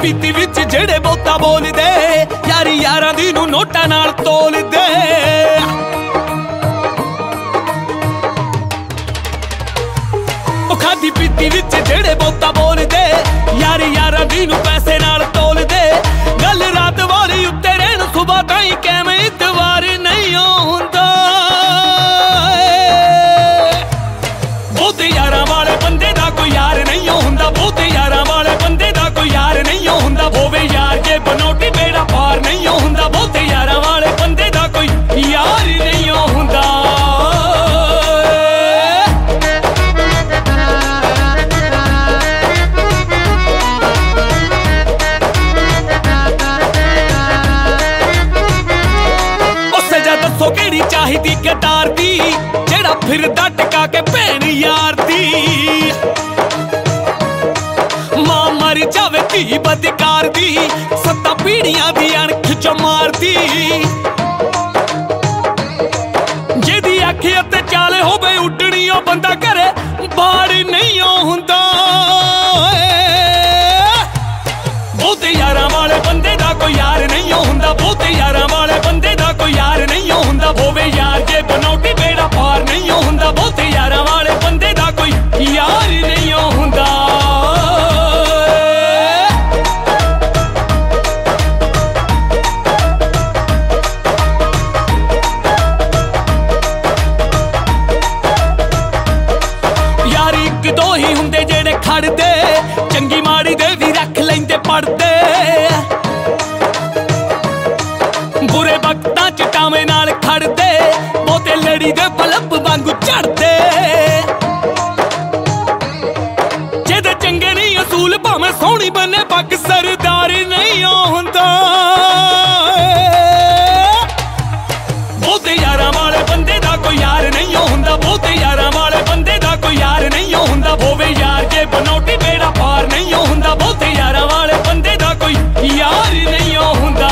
ਪੀਤੀ ਵਿੱਚ ਜਿਹੜੇ ਬਹੁਤਾ ਬੋਲਦੇ ਯਾਰੀ ਯਾਰਾਂ ਦੀ ਨੂੰ ਨੋਟਾਂ ਨਾਲ ਤੋਲਦੇ। ਉਹ ਖਾਦੀ ਪੀਤੀ ਵਿੱਚ ਜਿਹੜੇ ਬਹੁਤਾ ਬੋਲਦੇ ਯਾਰੀ ਯਾਰਾਂ ਦੀ ਨੂੰ ਪੈਸੇ ਨਾਲ ਤੋਲਦੇ। ਗੱਲ ਰਾਤ ਵਾਲੀ ਉੱਤੇ ਰਹਿਣ ਸੁਬਾ ਤਾਈਂ ਕਿਵੇਂ ਇਤਵਾਰ ਨਹੀਂ ਹੁੰਦਾ। ਬਹੁਤੇ ਯਾਰਾਂ ਵਾਲੇ ਬੰਦੇ ਦਾ ਕੋਈ ਯਾਰ ਨਹੀਂ ਹੁੰਦਾ। ਬਹੁਤੇ ਯਾਰਾਂ ਵਾਲੇ ਬੰਦੇ ਦਾ ਕੋਈ ਯਾਰ ਨਹੀਂ ਹੁੰਦਾ। ਹੋਵੇ ਯਾਰ ਜੇ ਬਨੋਟੀ ਬੇੜਾ ਪਾਰ ਨਹੀਂ ਹੁੰਦਾ। ਬਹੁਤੇ ਯਾਰਾਂ ਵਾਲੇ ਬੰਦੇ ਦਾ ਕੋਈ ਯਾਰ ਨਹੀਂ ਹੁੰਦਾ। ਦੱਸੋ ਕਿਹੜੀ ਚਾਹੀਦੀ ਗਦਾਰ ਦੀ ਜਿਹੜਾ ਫਿਰਦਾ ਟਕਾ ਕੇ ਭੈਣ ਯਾਰ ਦੀ। ਮਾਂ ਮਰ ਜਾਵੇ ਧੀ ਬਦਕਾਰ ਦੀ 7 ਪੀੜ੍ਹੀਆਂ ਦੀ ਅਣਖ ਚੋਂ ਮਾਰਦੀ। ਜਿਹਦੀ ਅੱਖ ਅਤੇ ਚਾਲ ਹੋਵੇ ਉੱਡਣੀ ਉਹ ਬੰਦਾ ਘਰੇ ਬਾੜ ਨਹੀਂ ਹੁੰਦਾ। ਬਹੁਤੇ ਯਾਰਾਂ ਵਾਲੇ ਬੰਦੇ ਦਾ ਕੋਈ ਯਾਰ ਨਹੀਂ ਹੁੰਦਾ। ਬਹੁਤੇ ਯਾਰਾਂ ਵਾਲੇ ਬੰਦੇ ਦਾ ਕੋਈ ਯਾਰ ਨਹੀਂ ਹੁੰਦਾ। ਹੋਵੇ ਯਾਰ ਜੇ ਬਨੋਟੀ ਬੇੜਾ ਪਾਰ ਨਹੀਂ ਹੁੰਦਾ। ਬਹੁਤੇ ਯਾਰਾਂ ਵਾਲੇ ਬੰਦੇ ਦਾ ਕੋਈ ਯਾਰ ਨਹੀਂ ਹੁੰਦਾ। ਯਾਰ ਇੱਕ ਦੋ ਹੀ ਹੁੰਦੇ ਜਿਹੜੇ ਖੜਦੇ ਚੰਗੀ ਮਾੜੀ ਦੇ ਵੀ ਰੱਖ ਲੈਂਦੇ ਪੜਦੇ। ਬੁਰੇ ਵਕਤਾਂ ਚ ਟਾਵੇਂ ਨਾਲ ਖੜਦੇ ਬਹੁਤੇ ਲੜੀ ਦੇ ਬਲਬ ਵਾਂਗੂ ਝੜਦੇ। ਜਿਹਦੇ ਚੰਗੇ ਨਹੀਂ ਅਸੂਲ ਭਾਵੇਂ ਸੋਹਣੀ ਬਣੇ ਪੱਗ ਸਰਦਾਰ ਨਹੀਂ ਹੁੰਦਾ। ਬਹੁਤੇ ਯਾਰਾਂ ਵਾਲੇ ਬੰਦੇ ਦਾ ਕੋਈ ਯਾਰ ਨਹੀਂ ਹੁੰਦਾ। ਬਹੁਤੇ ਯਾਰਾਂ ਵਾਲੇ ਬੰਦੇ ਦਾ ਕੋਈ ਯਾਰ ਨਹੀਂ ਹੁੰਦਾ। ਹੋਵੇ ਯਾਰ ਜੇ ਬਨੋਟੀ ਬੇੜਾ ਪਾਰ ਨਹੀਂ ਹੁੰਦਾ। ਬਹੁਤੇ ਯਾਰਾਂ ਵਾਲੇ ਬੰਦੇ ਦਾ ਕੋਈ ਯਾਰ ਨਹੀਂ ਹੁੰਦਾ।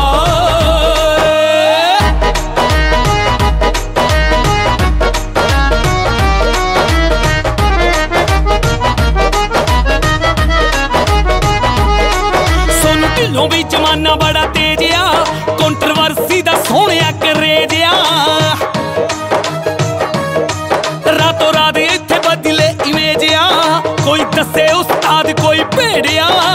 ਢਿੱਲੋਂ ਵੀ ਜ਼ਮਾਨਾ ਬੜਾ ਤੇਜ਼ ਆ ਕੰਟਰੋਵਰਸੀ ਦਾ ਸੋਹਣਿਆ ਕਰੇਜ ਆ। ਰਾਤੋਂ ਰਾਤ ਇੱਥੇ ਬਦਲੇ ਇਮੇਜ ਆ ਕੋਈ ਦੱਸੇ ਉਸਤਾਦ ਕੋਈ ਭੇੜਿਆ।